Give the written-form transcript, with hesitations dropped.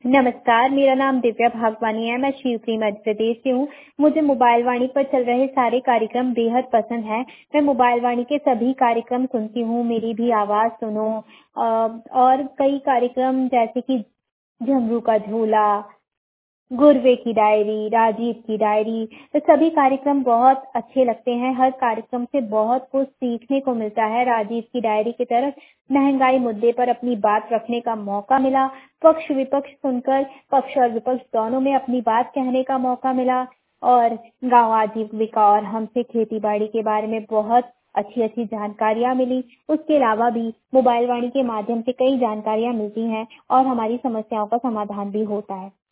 नमस्कार, मेरा नाम दिव्या भागवानी है, मैं शिवपुरी मध्य प्रदेश से हूँ। मुझे मोबाइल वाणी पर चल रहे सारे कार्यक्रम बेहद पसंद हैं। मैं मोबाइल वाणी के सभी कार्यक्रम सुनती हूँ, मेरी भी आवाज़ सुनो और कई कार्यक्रम जैसे कि झुमरू का झूला, गुरवे की डायरी, राजीव की डायरी, ये सभी कार्यक्रम बहुत अच्छे लगते हैं। हर कार्यक्रम से बहुत कुछ सीखने को मिलता है। राजीव की डायरी की तरह महँगाई मुद्दे पर अपनी बात रखने का मौका मिला, पक्ष-विपक्ष सुनकर पक्ष और विपक्ष दोनों में अपनी बात कहने का मौका मिला और गाँव आजीविका और हमसे खेती-बाड़ी के बारे में बहुत अच्छी-अच्छी जानकारियाँ मिली। उसके अलावा भी मोबाइल वाणी के माध्यम से कई जानकारियाँ मिलती हैं और हमारी समस्याओं का समाधान भी होता है।